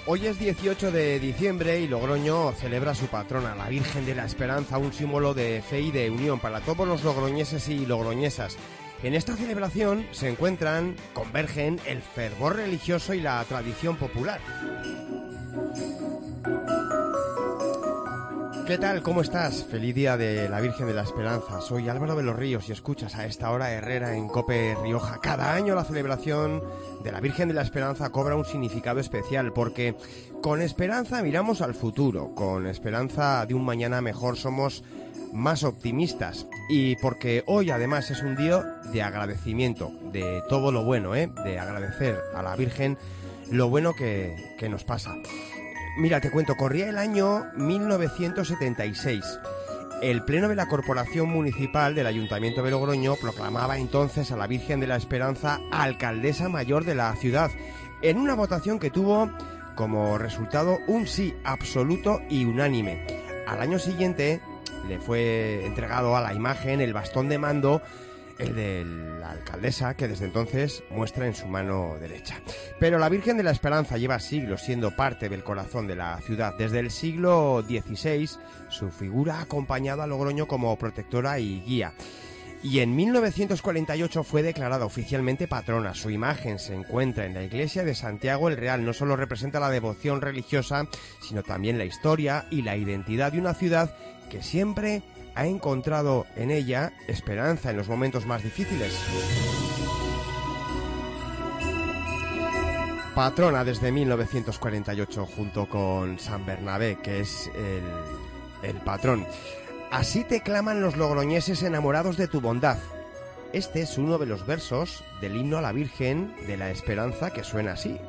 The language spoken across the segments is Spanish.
Hoy es 18 de diciembre y Logroño celebra a su patrona, la Virgen de la Esperanza, un símbolo de fe y de unión para todos los logroñeses y logroñesas. En esta celebración se convergen el fervor religioso y la tradición popular. ¿Qué tal? ¿Cómo estás? Feliz día de la Virgen de la Esperanza. Soy Álvaro de los Ríos y escuchas a esta hora Herrera en COPE Rioja. Cada año la celebración de la Virgen de la Esperanza cobra un significado especial porque con esperanza miramos al futuro, con esperanza de un mañana mejor somos más optimistas y porque hoy además es un día de agradecimiento de todo lo bueno, de agradecer a la Virgen lo bueno que nos pasa. Mira, te cuento, corría el año 1976. El Pleno de la Corporación Municipal del Ayuntamiento de Logroño proclamaba entonces a la Virgen de la Esperanza alcaldesa mayor de la ciudad, en una votación que tuvo como resultado un sí absoluto y unánime. Al año siguiente le fue entregado a la imagen el bastón de mando, el de la alcaldesa, que desde entonces muestra en su mano derecha. Pero la Virgen de la Esperanza lleva siglos siendo parte del corazón de la ciudad. Desde el siglo XVI, su figura ha acompañado a Logroño como protectora y guía. Y en 1948 fue declarada oficialmente patrona. Su imagen se encuentra en la iglesia de Santiago el Real. No solo representa la devoción religiosa, sino también la historia y la identidad de una ciudad que siempre ha encontrado en ella esperanza en los momentos más difíciles. Patrona desde 1948 junto con San Bernabé, que es el patrón. Así te claman los logroñeses enamorados de tu bondad. Este es uno de los versos del himno a la Virgen de la Esperanza que suena así.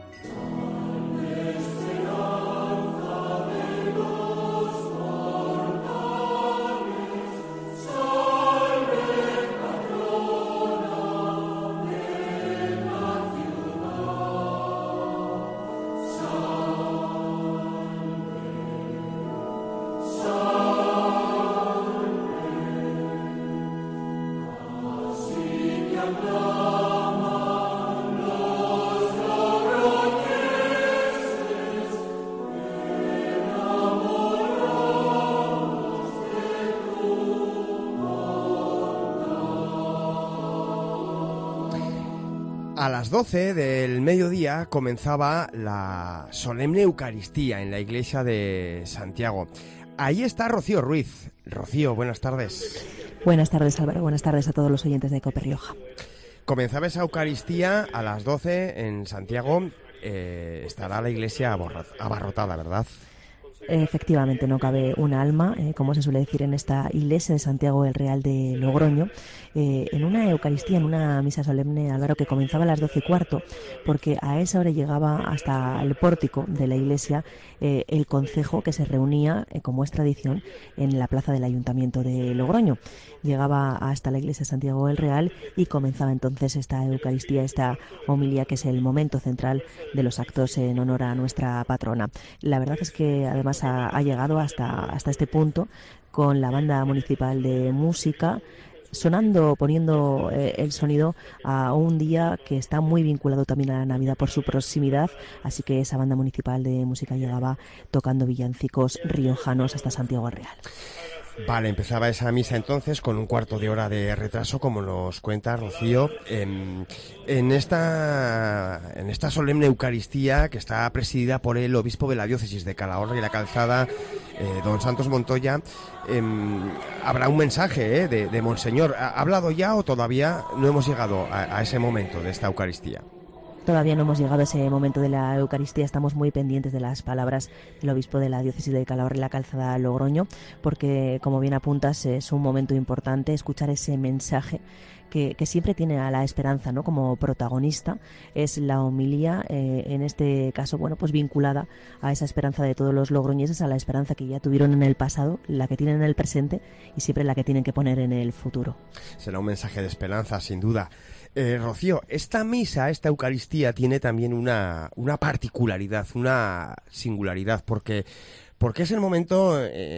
A las 12 del mediodía comenzaba la solemne Eucaristía en la iglesia de Santiago. Ahí está Rocío Ruiz. Rocío, buenas tardes. Buenas tardes, Álvaro. Buenas tardes a todos los oyentes de COPE Rioja. Comenzaba esa Eucaristía a las 12 en Santiago. Estará la iglesia abarrotada, ¿verdad? Efectivamente, no cabe un alma, como se suele decir en esta iglesia de Santiago el Real de Logroño, en una Eucaristía, en una misa solemne, Álvaro, que comenzaba a las 12:15, porque a esa hora llegaba hasta el pórtico de la iglesia el concejo que se reunía, como es tradición, en la plaza del Ayuntamiento de Logroño. Llegaba hasta la iglesia de Santiago el Real y comenzaba entonces esta Eucaristía, esta homilía que es el momento central de los actos en honor a nuestra patrona. La verdad es que además ha llegado hasta este punto con la banda municipal de música sonando, poniendo el sonido a un día que está muy vinculado también a la Navidad por su proximidad, así que esa banda municipal de música llegaba tocando villancicos riojanos hasta Santiago el Real. Vale, empezaba esa misa entonces con un cuarto de hora de retraso, como nos cuenta Rocío, en esta solemne Eucaristía que está presidida por el obispo de la diócesis de Calahorra y la Calzada, don Santos Montoya. Habrá un mensaje de Monseñor. ¿Ha hablado ya o todavía no hemos llegado a ese momento de esta Eucaristía? Todavía no hemos llegado a ese momento de la Eucaristía, estamos muy pendientes de las palabras del obispo de la diócesis de Calahorra y la Calzada Logroño, porque, como bien apuntas, es un momento importante escuchar ese mensaje que siempre tiene a la esperanza, ¿no?, como protagonista. Es la homilía, en este caso, bueno, pues vinculada a esa esperanza de todos los logroñeses, a la esperanza que ya tuvieron en el pasado, la que tienen en el presente y siempre la que tienen que poner en el futuro. Será un mensaje de esperanza, sin duda. Rocío, esta misa, esta Eucaristía tiene también una particularidad, una singularidad, porque es el momento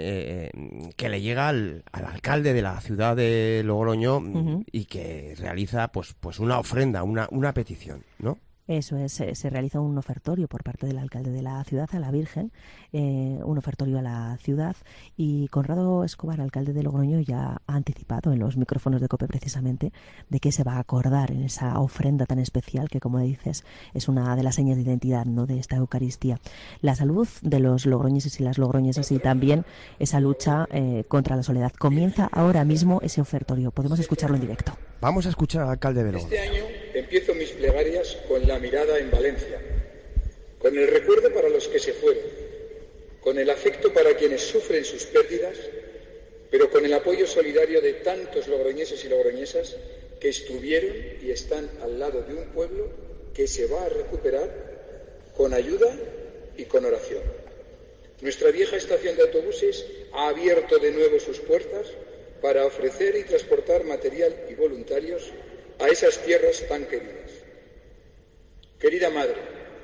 que le llega al alcalde de la ciudad de Logroño y que realiza pues una ofrenda, una petición, ¿no? Eso es, se realiza un ofertorio por parte del alcalde de la ciudad a la Virgen, un ofertorio a la ciudad, y Conrado Escobar, alcalde de Logroño, ya ha anticipado en los micrófonos de COPE precisamente de qué se va a acordar en esa ofrenda tan especial que, como dices, es una de las señas de identidad, ¿no?, de esta Eucaristía. La salud de los logroñeses y las logroñesas y también esa lucha contra la soledad. Comienza ahora mismo ese ofertorio. Podemos escucharlo en directo. Vamos a escuchar al alcalde de Logroño. Este año empiezo mis plegarias con la mirada en Valencia, con el recuerdo para los que se fueron, con el afecto para quienes sufren sus pérdidas, pero con el apoyo solidario de tantos logroñeses y logroñesas que estuvieron y están al lado de un pueblo que se va a recuperar con ayuda y con oración. Nuestra vieja estación de autobuses ha abierto de nuevo sus puertas para ofrecer y transportar material y voluntarios a esas tierras tan queridas. Querida Madre,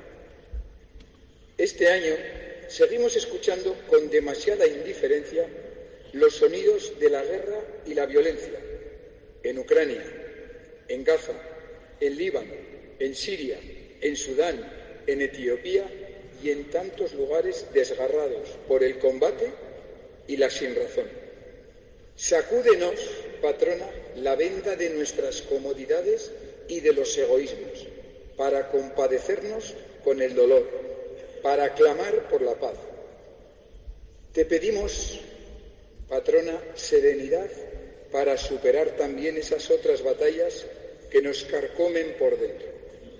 este año seguimos escuchando con demasiada indiferencia los sonidos de la guerra y la violencia en Ucrania, en Gaza, en Líbano, en Siria, en Sudán, en Etiopía y en tantos lugares desgarrados por el combate y la sinrazón. Sacúdenos, patrona, la venda de nuestras comodidades y de los egoísmos, para compadecernos con el dolor, para clamar por la paz. Te pedimos, patrona, serenidad para superar también esas otras batallas que nos carcomen por dentro.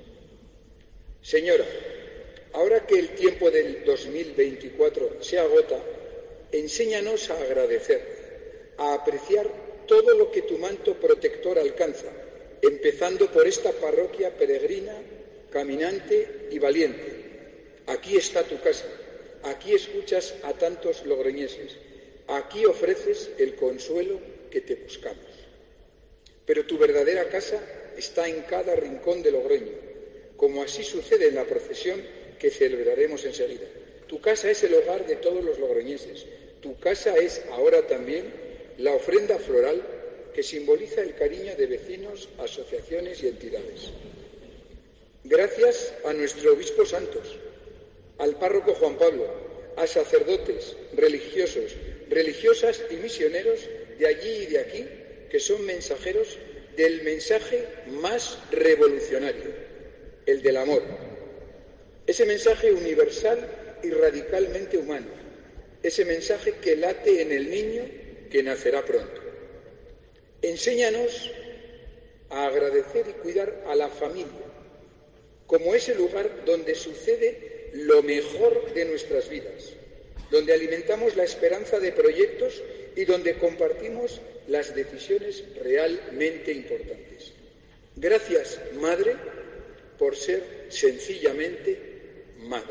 Señora, ahora que el tiempo del 2024 se agota, enséñanos a agradecer, a apreciar todo lo que tu manto protector alcanza, empezando por esta parroquia peregrina, caminante y valiente. Aquí está tu casa, aquí escuchas a tantos logroñeses, aquí ofreces el consuelo que te buscamos. Pero tu verdadera casa está en cada rincón de Logroño, como así sucede en la procesión que celebraremos enseguida. Tu casa es el hogar de todos los logroñeses, tu casa es ahora también la ofrenda floral que simboliza el cariño de vecinos, asociaciones y entidades. Gracias a nuestro obispo Santos, al párroco Juan Pablo, a sacerdotes, religiosos, religiosas y misioneros de allí y de aquí, que son mensajeros del mensaje más revolucionario, el del amor. Ese mensaje universal y radicalmente humano, ese mensaje que late en el niño que nacerá pronto. Enséñanos a agradecer y cuidar a la familia, como ese lugar donde sucede lo mejor de nuestras vidas, donde alimentamos la esperanza de proyectos y donde compartimos las decisiones realmente importantes. Gracias, Madre, por ser sencillamente Madre.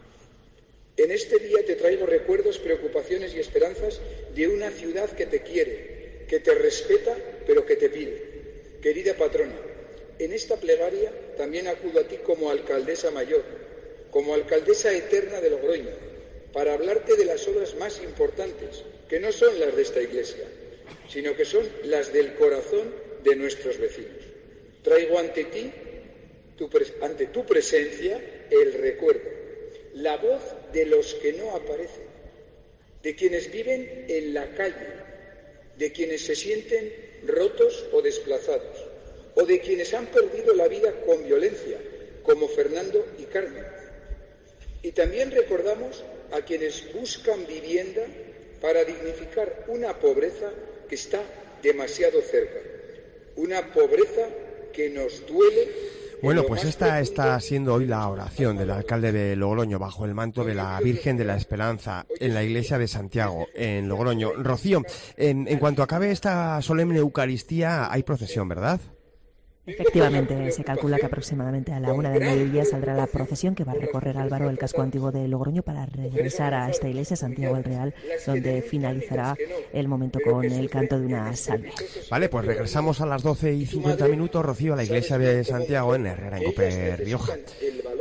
En este día te traigo recuerdos, preocupaciones y esperanzas de una ciudad que te quiere, que te respeta, pero que te pide. Querida patrona, en esta plegaria también acudo a ti como alcaldesa mayor, como alcaldesa eterna de Logroño, para hablarte de las obras más importantes, que no son las de esta iglesia, sino que son las del corazón de nuestros vecinos. Traigo ante ti, ante tu presencia, el recuerdo, la voz de los que no aparecen, de quienes viven en la calle, de quienes se sienten rotos o desplazados, o de quienes han perdido la vida con violencia, como Fernando y Carmen. Y también recordamos a quienes buscan vivienda para dignificar una pobreza que está demasiado cerca, una pobreza que nos duele. Bueno, pues esta está siendo hoy la oración del alcalde de Logroño bajo el manto de la Virgen de la Esperanza en la iglesia de Santiago, en Logroño. Rocío, en cuanto acabe esta solemne Eucaristía hay procesión, ¿verdad? Efectivamente, se calcula que aproximadamente a la 1 del mediodía saldrá la procesión que va a recorrer Álvaro el casco antiguo de Logroño para regresar a esta iglesia, Santiago el Real, donde finalizará el momento con el canto de una salve. Vale, pues regresamos a las 12:50, Rocío, a la iglesia de Santiago en Herrera, en Cope Rioja.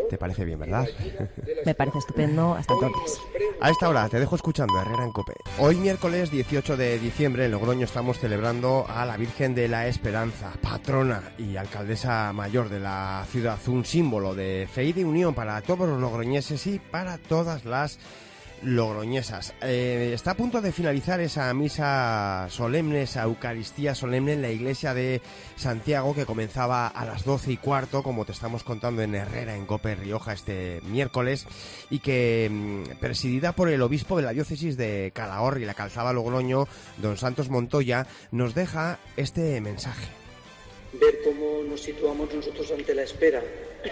Te parece bien, ¿verdad? Me parece estupendo. Hasta entonces. A esta hora te dejo escuchando Herrera en COPE. Hoy miércoles 18 de diciembre en Logroño estamos celebrando a la Virgen de la Esperanza, patrona y alcaldesa mayor de la ciudad, un símbolo de fe y de unión para todos los logroñeses y para todas las logroñesas. Está a punto de finalizar esa misa solemne, esa Eucaristía solemne en la iglesia de Santiago, que comenzaba a las 12:15, como te estamos contando en Herrera en COPE Rioja este miércoles, y que presidida por el obispo de la diócesis de Calahorra y la Calzada Logroño, don Santos Montoya, nos deja este mensaje. Ver cómo nos situamos nosotros ante la espera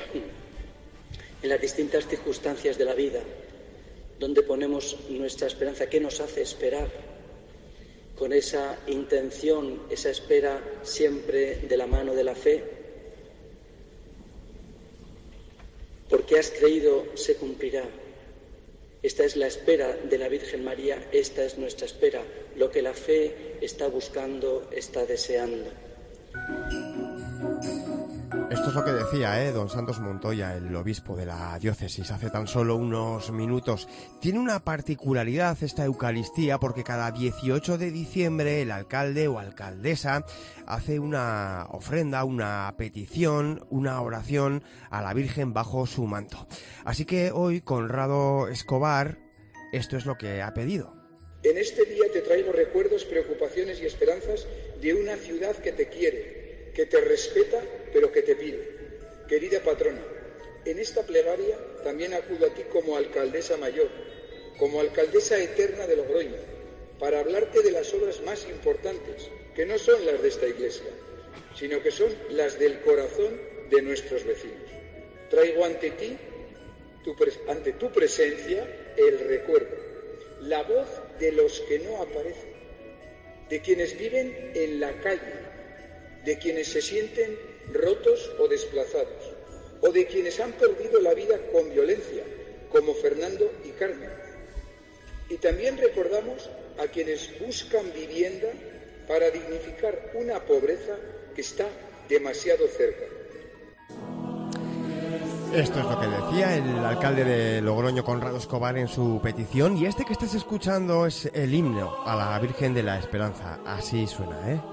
en las distintas circunstancias de la vida, donde ponemos nuestra esperanza, qué nos hace esperar, con esa intención, esa espera siempre de la mano de la fe. Porque has creído, se cumplirá. Esta es la espera de la Virgen María, esta es nuestra espera, lo que la fe está buscando, está deseando. Esto es lo que decía don Santos Montoya, el obispo de la diócesis, hace tan solo unos minutos. Tiene una particularidad esta Eucaristía porque cada 18 de diciembre el alcalde o alcaldesa hace una ofrenda, una petición, una oración a la Virgen bajo su manto. Así que hoy Conrado Escobar, esto es lo que ha pedido. En este día te traigo recuerdos, preocupaciones y esperanzas de una ciudad que te quiere, que te respeta, pero que te pide. Querida patrona, en esta plegaria también acudo a ti como alcaldesa mayor, como alcaldesa eterna de Logroño, para hablarte de las obras más importantes, que no son las de esta iglesia, sino que son las del corazón de nuestros vecinos. Traigo ante ti, ante tu presencia, el recuerdo, la voz de los que no aparecen, de quienes viven en la calle, de quienes se sienten rotos o desplazados, o de quienes han perdido la vida con violencia, como Fernando y Carmen. Y también recordamos a quienes buscan vivienda para dignificar una pobreza que está demasiado cerca. Esto es lo que decía el alcalde de Logroño, Conrado Escobar, en su petición. Y este que estás escuchando es el himno a la Virgen de la Esperanza. Así suena, ¿eh?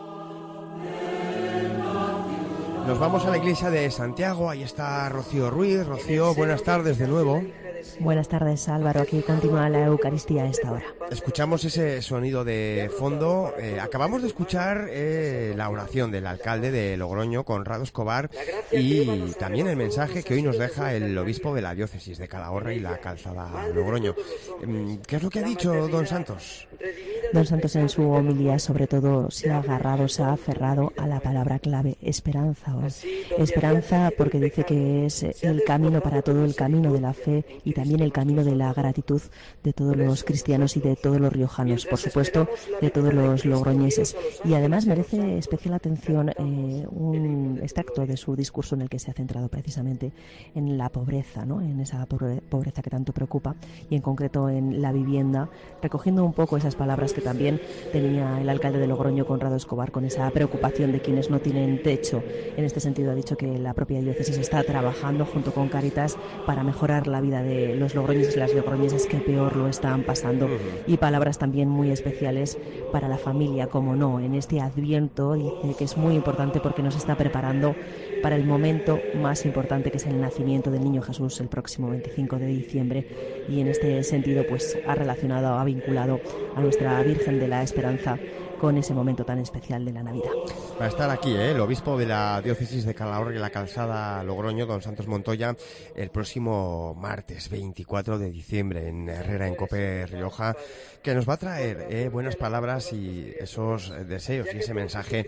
Nos vamos a la iglesia de Santiago. Ahí está Rocío Ruiz. Rocío, buenas tardes de nuevo. Buenas tardes, Álvaro. Aquí continúa la Eucaristía a esta hora. Escuchamos ese sonido de fondo. Acabamos de escuchar la oración del alcalde de Logroño, Conrado Escobar, y también el mensaje que hoy nos deja el obispo de la diócesis de Calahorra y la Calzada Logroño. ¿Qué es lo que ha dicho don Santos? Don Santos en su homilía sobre todo se ha agarrado, se ha aferrado a la palabra clave, esperanza. Esperanza porque dice que es el camino para todo, el camino de la fe y también el camino de la gratitud de todos los cristianos y de todos los riojanos, por supuesto, de todos los logroñeses. Y además merece especial atención un extracto de su discurso en el que se ha centrado precisamente en la pobreza, ¿no? En esa pobreza que tanto preocupa y en concreto en la vivienda, recogiendo un poco esas palabras que también tenía el alcalde de Logroño, Conrado Escobar, con esa preocupación de quienes no tienen techo. En este sentido ha dicho que la propia diócesis está trabajando junto con Cáritas para mejorar la vida de los logroñeses y las logroñesas que peor lo están pasando. Y palabras también muy especiales para la familia, como no, en este Adviento dice que es muy importante porque nos está preparando para el momento más importante, que es el nacimiento del niño Jesús el próximo 25 de diciembre. Y en este sentido pues ha relacionado, ha vinculado a nuestra Virgen de la Esperanza con ese momento tan especial de la Navidad. Va a estar aquí el obispo de la diócesis de Calahorra y la Calzada Logroño, don Santos Montoya, el próximo martes 24 de diciembre en Herrera en COPE Rioja, que nos va a traer buenas palabras y esos deseos y ese mensaje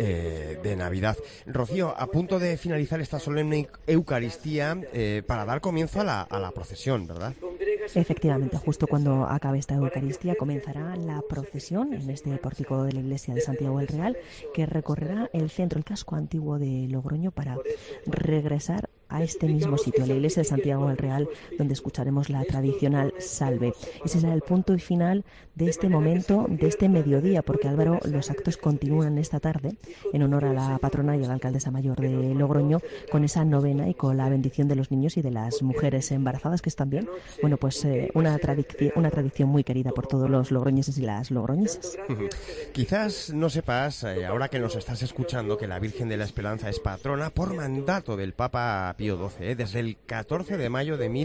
de Navidad. Rocío, a punto de finalizar esta solemne Eucaristía para dar comienzo a la procesión, ¿verdad? Efectivamente, justo cuando acabe esta Eucaristía comenzará la procesión en este pórtico de la iglesia de Santiago el Real, que recorrerá el centro, el casco antiguo de Logroño, para regresar a este mismo sitio, a la iglesia de Santiago del Real, donde escucharemos la tradicional salve. Ese será el punto y final de este momento, de este mediodía, porque Álvaro, los actos continúan esta tarde en honor a la patrona y a la alcaldesa mayor de Logroño, con esa novena y con la bendición de los niños y de las mujeres embarazadas, que es también, bueno, pues una tradición muy querida por todos los logroñeses y las logroñesas. Quizás no sepas, ahora que nos estás escuchando, que la Virgen de la Esperanza es patrona por mandato del Papa Pío XII, desde el 14 de mayo de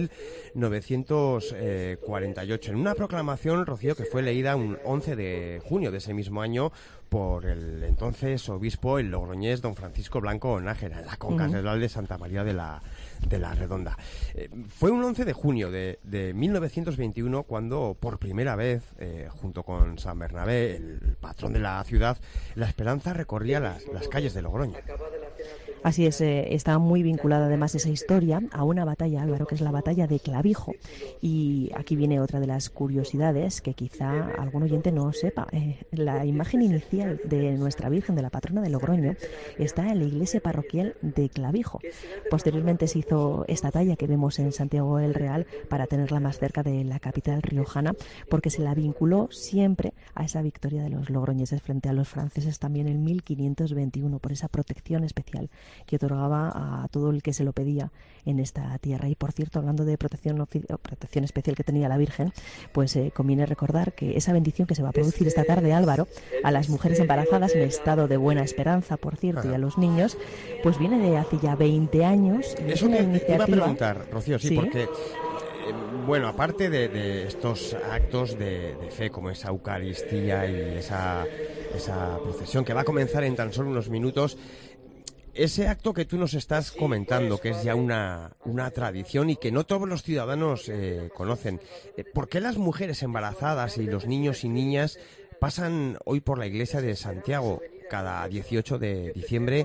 1948, en una proclamación, Rocío, que fue leída un 11 de junio de ese mismo año por el entonces obispo, el logroñés, don Francisco Blanco Nájera, en la concatedral de Santa María de la Redonda. Fue un 11 de junio de 1921 cuando, por primera vez, junto con San Bernabé, el patrón de la ciudad, la Esperanza recorría las calles de Logroño. Así es, está muy vinculada además esa historia a una batalla, Álvaro, que es la batalla de Clavijo. Y aquí viene otra de las curiosidades que quizá algún oyente no sepa. La imagen inicial de nuestra Virgen, de la patrona de Logroño, está en la iglesia parroquial de Clavijo. Posteriormente se hizo esta talla que vemos en Santiago del Real para tenerla más cerca de la capital riojana, porque se la vinculó siempre a esa victoria de los logroñeses frente a los franceses también en 1521, por esa protección especial que otorgaba a todo el que se lo pedía en esta tierra. Y por cierto, hablando de protección especial que tenía la Virgen, pues conviene recordar que esa bendición que se va a producir esta tarde, Álvaro, a las mujeres embarazadas en estado de buena esperanza, por cierto, y a los niños, pues viene de hace ya 20 años. Eso te iba a preguntar, Rocío, sí, porque bueno, aparte de estos actos de fe, como esa Eucaristía y esa procesión que va a comenzar en tan solo unos minutos, ese acto que tú nos estás comentando, que es ya una tradición y que no todos los ciudadanos conocen, ¿por qué las mujeres embarazadas y los niños y niñas pasan hoy por la iglesia de Santiago cada 18 de diciembre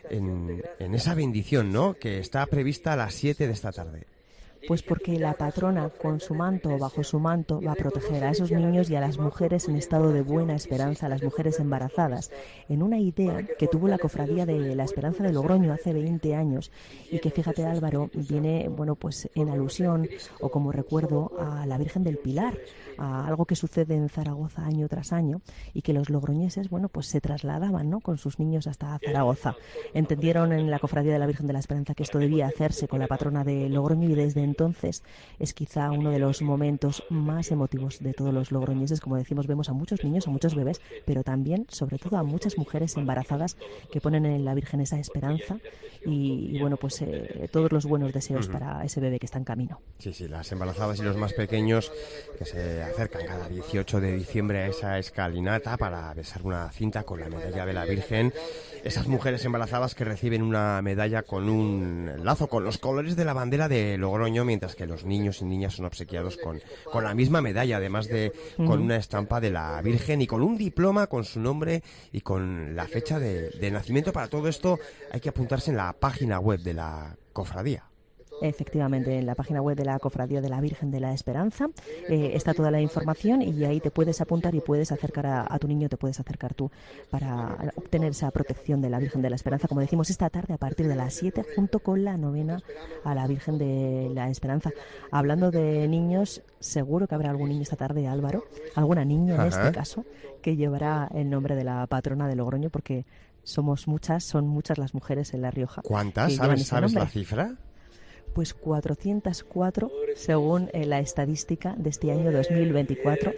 en esa bendición, ¿no?, que está prevista a las 7 de esta tarde? Pues porque la patrona, con su manto o bajo su manto, va a proteger a esos niños y a las mujeres en estado de buena esperanza, a las mujeres embarazadas, en una idea que tuvo la Cofradía de la Esperanza de Logroño hace 20 años y que, fíjate, Álvaro, viene, bueno, pues en alusión o como recuerdo a la Virgen del Pilar, a algo que sucede en Zaragoza año tras año y que los logroñeses, bueno, pues se trasladaban, ¿no?, con sus niños hasta Zaragoza. Entendieron en la Cofradía de la Virgen de la Esperanza que esto debía hacerse con la patrona de Logroño y desde entonces es quizá uno de los momentos más emotivos de todos los logroñeses. Como decimos, vemos a muchos niños, a muchos bebés, pero también, sobre todo, a muchas mujeres embarazadas que ponen en la Virgen esa esperanza y bueno, pues todos los buenos deseos para ese bebé que está en camino. Sí, las embarazadas y los más pequeños que se acercan cada 18 de diciembre a esa escalinata para besar una cinta con la medalla de la Virgen. Esas mujeres embarazadas que reciben una medalla con un lazo con los colores de la bandera de Logroño, mientras que los niños y niñas son obsequiados con la misma medalla, además de con una estampa de la Virgen y con un diploma con su nombre y con la fecha de nacimiento. Para todo esto hay que apuntarse en la página web de la cofradía. Efectivamente, en la página web de la Cofradía de la Virgen de la Esperanza está toda la información y ahí te puedes apuntar y puedes acercar a tu niño, te puedes acercar tú para obtener esa protección de la Virgen de la Esperanza, como decimos, esta tarde a partir de las 7, junto con la novena a la Virgen de la Esperanza. Hablando de niños, seguro que habrá algún niño esta tarde, Álvaro, alguna niña en este caso, que llevará el nombre de la patrona de Logroño, porque son muchas las mujeres en La Rioja. ¿Cuántas? ¿Sabes la cifra? Pues 404, según la estadística de este año 2024,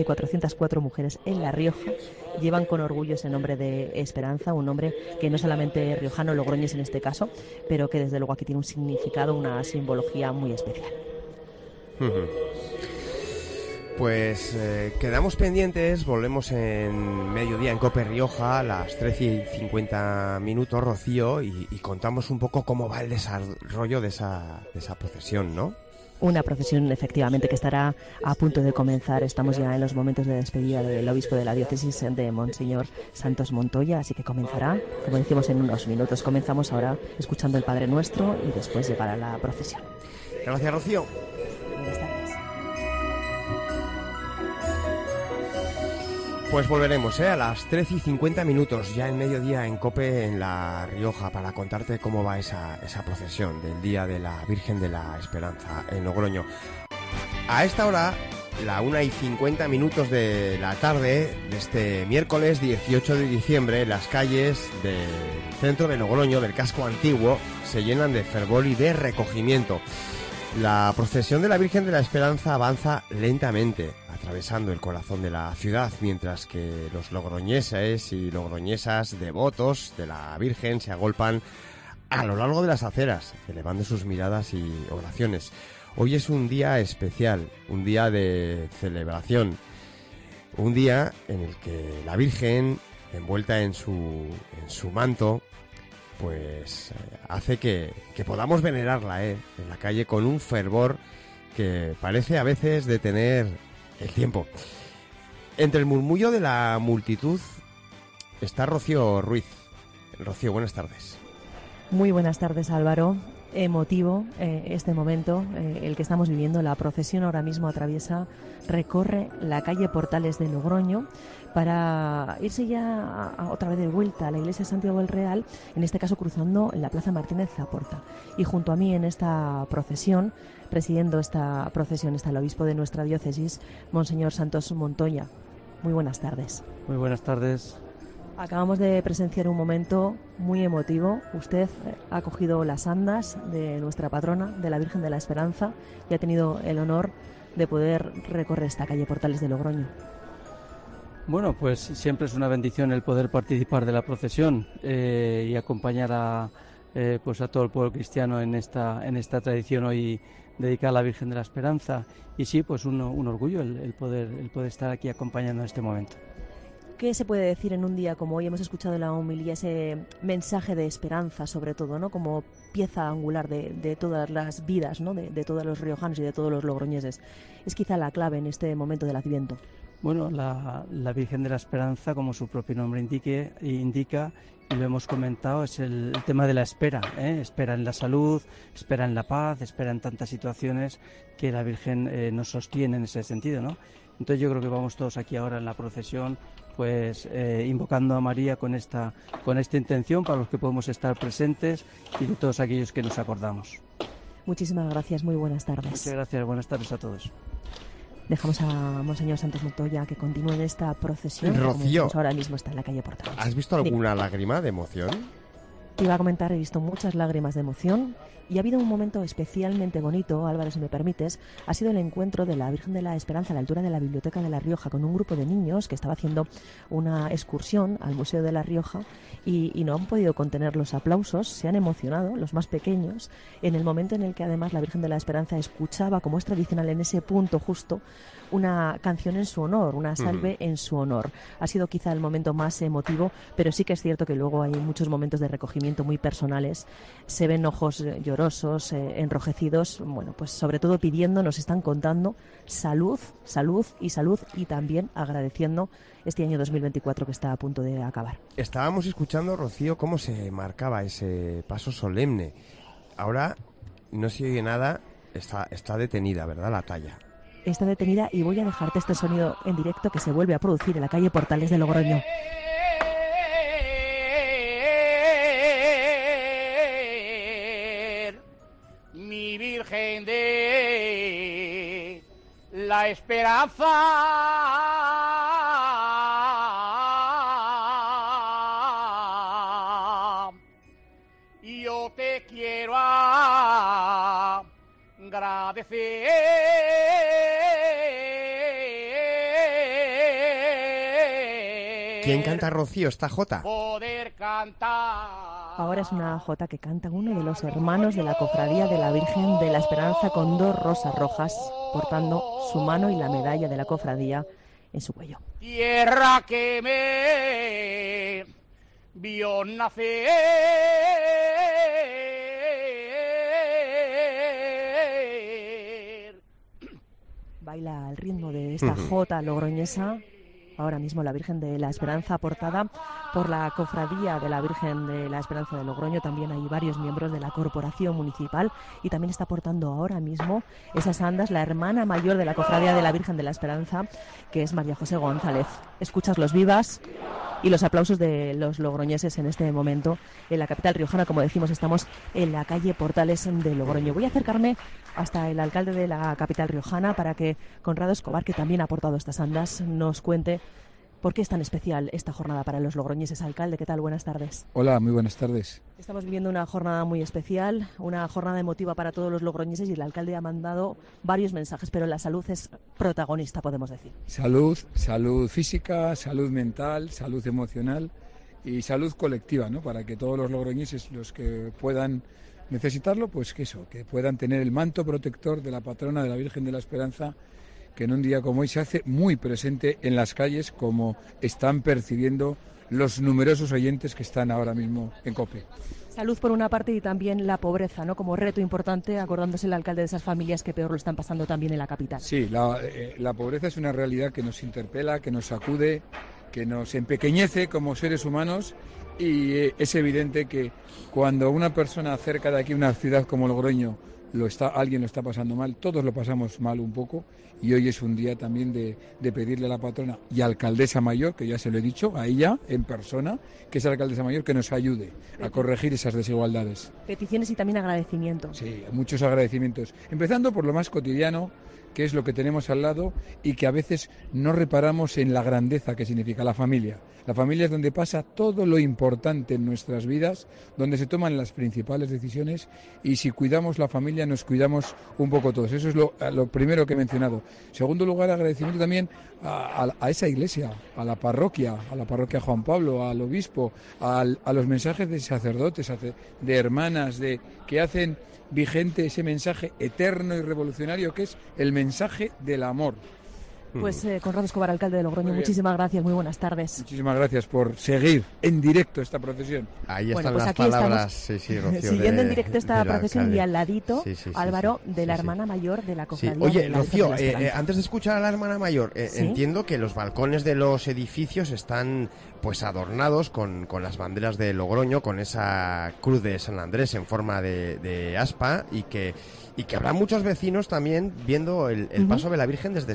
404 mujeres en La Rioja llevan con orgullo ese nombre de Esperanza, un nombre que no solamente es riojano, logroñés en este caso, pero que desde luego aquí tiene un significado, una simbología muy especial. Pues quedamos pendientes, volvemos en mediodía en COPE Rioja a las 13:50, Rocío, y contamos un poco cómo va el desarrollo de esa procesión, ¿no? Una procesión, efectivamente, que estará a punto de comenzar. Estamos ya en los momentos de despedida del obispo de la diócesis de Monseñor Santos Montoya, así que comenzará, como decimos, en unos minutos. Comenzamos ahora escuchando el Padre Nuestro y después llegará la procesión. Gracias, Rocío. Buenas tardes. Pues volveremos a las 13:50, ya en mediodía en COPE en La Rioja, para contarte cómo va esa procesión del Día de la Virgen de la Esperanza en Logroño. A esta hora, la 1:50 de la tarde de este miércoles 18 de diciembre, las calles del centro de Logroño, del casco antiguo, se llenan de fervor y de recogimiento. La procesión de la Virgen de la Esperanza avanza lentamente, atravesando el corazón de la ciudad, mientras que los logroñeses y logroñesas devotos de la Virgen se agolpan a lo largo de las aceras, elevando sus miradas y oraciones. Hoy es un día especial, un día de celebración, un día en el que la Virgen, envuelta en su manto, pues hace que podamos venerarla en la calle con un fervor que parece a veces detener el tiempo. Entre el murmullo de la multitud está Rocío Ruiz. Rocío, buenas tardes. Muy buenas tardes, Álvaro. Emotivo este momento, el que estamos viviendo. La procesión ahora mismo recorre la calle Portales de Logroño para irse ya otra vez de vuelta a la iglesia de Santiago del Real, en este caso cruzando la Plaza Martínez Zaporta. Y junto a mí en esta procesión, presidiendo esta procesión, está el obispo de nuestra diócesis, Monseñor Santos Montoya. Muy buenas tardes. Muy buenas tardes. Acabamos de presenciar un momento muy emotivo. Usted ha cogido las andas de nuestra patrona, de la Virgen de la Esperanza, y ha tenido el honor de poder recorrer esta calle Portales de Logroño. Bueno, pues siempre es una bendición el poder participar de la procesión y acompañar a todo el pueblo cristiano en esta tradición hoy dedicada a la Virgen de la Esperanza. Y sí, pues un orgullo el poder estar aquí acompañando en este momento. ¿Qué se puede decir en un día como hoy? Hemos escuchado en la homilía ese mensaje de esperanza, sobre todo, ¿no? Como pieza angular de todas las vidas, ¿no? De todos los riojanos y de todos los logroñeses. Es quizá la clave en este momento del Adviento. Bueno, la Virgen de la Esperanza, como su propio nombre indica, y lo hemos comentado, es el tema de la espera, espera en la salud, espera en la paz, espera en tantas situaciones que la Virgen nos sostiene en ese sentido, ¿no? Entonces yo creo que vamos todos aquí ahora en la procesión, pues invocando a María con esta intención para los que podemos estar presentes y de todos aquellos que nos acordamos. Muchísimas gracias, muy buenas tardes. Muchas gracias, buenas tardes a todos. Dejamos a Monseñor Santos Montoya que continúe en esta procesión. Rocío, ahora mismo está en la calle Portales. ¿Has visto alguna lágrima de emoción? Te iba a comentar, he visto muchas lágrimas de emoción y ha habido un momento especialmente bonito, Álvaro, si me permites, ha sido el encuentro de la Virgen de la Esperanza a la altura de la Biblioteca de La Rioja con un grupo de niños que estaba haciendo una excursión al Museo de La Rioja y no han podido contener los aplausos, se han emocionado, los más pequeños, en el momento en el que además la Virgen de la Esperanza escuchaba, como es tradicional en ese punto justo, una canción en su honor, una salve en su honor. Ha sido quizá el momento más emotivo, pero sí que es cierto que luego hay muchos momentos de recogimiento muy personales. Se ven ojos llorosos, enrojecidos, bueno, pues sobre todo pidiendo, nos están contando salud, salud y salud, y también agradeciendo este año 2024 que está a punto de acabar. Estábamos escuchando, Rocío, cómo se marcaba ese paso solemne. Ahora no se oye nada, está detenida, ¿verdad?, la talla. Está detenida y voy a dejarte este sonido en directo que se vuelve a producir en la calle Portales de Logroño. Mi Virgen de la Esperanza, yo te quiero agradecer. ¿Quién canta, Rocío, esta jota? Poder cantar. Ahora es una jota que canta uno de los hermanos de la cofradía de la Virgen de la Esperanza con 2 rosas rojas, portando su mano y la medalla de la cofradía en su cuello. Tierra que me vio nacer. Baila al ritmo de esta jota logroñesa ahora mismo la Virgen de la Esperanza, aportada por la Cofradía de la Virgen de la Esperanza de Logroño. También hay varios miembros de la Corporación Municipal y también está aportando ahora mismo esas andas la hermana mayor de la Cofradía de la Virgen de la Esperanza, que es María José González. Escuchas los vivas y los aplausos de los logroñeses en este momento en la capital riojana. Como decimos, estamos en la calle Portales de Logroño. Voy a acercarme hasta el alcalde de la capital riojana para que Conrado Escobar, que también ha aportado estas andas, nos cuente por qué es tan especial esta jornada para los logroñeses. Alcalde, ¿qué tal? Buenas tardes. Hola, muy buenas tardes. Estamos viviendo una jornada muy especial, una jornada emotiva para todos los logroñeses, y el alcalde ha mandado varios mensajes, pero la salud es protagonista, podemos decir. Salud física, salud mental, salud emocional y salud colectiva, ¿no? Para que todos los logroñeses, los que puedan necesitarlo, pues que puedan tener el manto protector de la patrona de la Virgen de la Esperanza, que en un día como hoy se hace muy presente en las calles, como están percibiendo los numerosos oyentes que están ahora mismo en COPE. Salud por una parte y también la pobreza, ¿no? Como reto importante, acordándose el alcalde de esas familias que peor lo están pasando también en la capital. Sí, la pobreza es una realidad que nos interpela, que nos sacude, que nos empequeñece como seres humanos, y es evidente que cuando una persona cerca de aquí, una ciudad como Logroño, alguien lo está pasando mal, todos lo pasamos mal un poco, y hoy es un día también de pedirle a la patrona y alcaldesa mayor, que ya se lo he dicho, a ella en persona, que es la alcaldesa mayor, que nos ayude a corregir esas desigualdades. Peticiones y también agradecimientos. Sí, muchos agradecimientos, empezando por lo más cotidiano, que es lo que tenemos al lado y que a veces no reparamos en la grandeza que significa la familia. La familia es donde pasa todo lo importante en nuestras vidas, donde se toman las principales decisiones, y si cuidamos la familia nos cuidamos un poco todos. Eso es lo primero que he mencionado. Segundo lugar, agradecimiento también a esa iglesia, a la parroquia Juan Pablo, al obispo, a los mensajes de sacerdotes, de hermanas, que hacen vigente ese mensaje eterno y revolucionario que es el mensaje del amor. Pues Conrado Escobar, alcalde de Logroño, muchísimas gracias, muy buenas tardes. Muchísimas gracias por seguir en directo esta procesión. Ahí están las palabras, sí, Rocío, siguiendo en directo esta procesión, alcalde. Y al ladito, sí, Álvaro, de la hermana mayor de la cofradía. Oye, Rocío, antes de escuchar a la hermana mayor, entiendo que los balcones de los edificios están pues adornados con las banderas de Logroño, con esa cruz de San Andrés en forma de aspa, y que habrá muchos vecinos también viendo el paso de la Virgen desde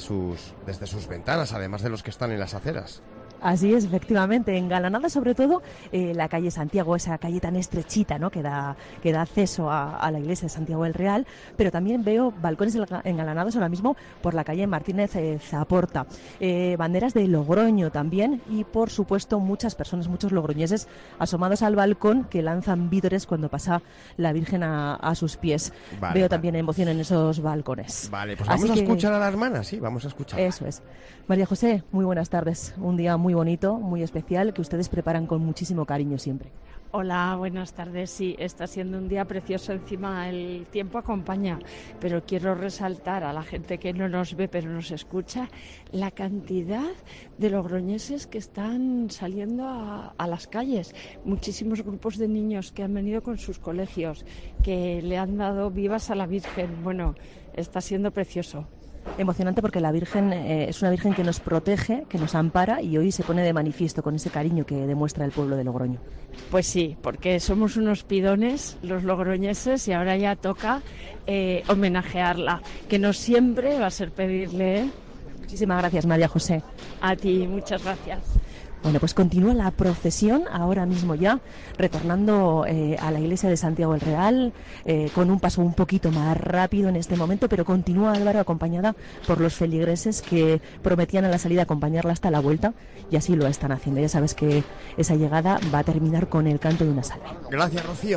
sus ventanas, además de los que están en las aceras. Así es, efectivamente, engalanada sobre todo la calle Santiago, esa calle tan estrechita, ¿no? que da acceso a la iglesia de Santiago del Real, pero también veo balcones engalanados ahora mismo por la calle Martínez Zaporta, banderas de Logroño también, y por supuesto muchas personas, muchos logroñeses asomados al balcón que lanzan vítores cuando pasa la Virgen a sus pies. Veo también emoción en esos balcones. Vale, pues vamos a escuchar a la hermana, sí, vamos a escuchar. Eso es. María José, muy buenas tardes, un día muy bonito, muy especial, que ustedes preparan con muchísimo cariño siempre. Hola, buenas tardes. Sí, está siendo un día precioso, encima el tiempo acompaña, pero quiero resaltar a la gente que no nos ve pero nos escucha la cantidad de logroñeses que están saliendo a las calles. Muchísimos grupos de niños que han venido con sus colegios, que le han dado vivas a la Virgen. Bueno, está siendo precioso. Emocionante, porque la Virgen es una Virgen que nos protege, que nos ampara, y hoy se pone de manifiesto con ese cariño que demuestra el pueblo de Logroño. Pues sí, porque somos unos pidones los logroñeses, y ahora ya toca homenajearla, que no siempre va a ser pedirle. Muchísimas gracias, María José. A ti, muchas gracias. Bueno, pues continúa la procesión ahora mismo ya, retornando a la iglesia de Santiago del Real, con un paso un poquito más rápido en este momento, pero continúa, Álvaro, acompañada por los feligreses que prometían a la salida acompañarla hasta la vuelta, y así lo están haciendo. Ya sabes que esa llegada va a terminar con el canto de una salve. Gracias, Rocío.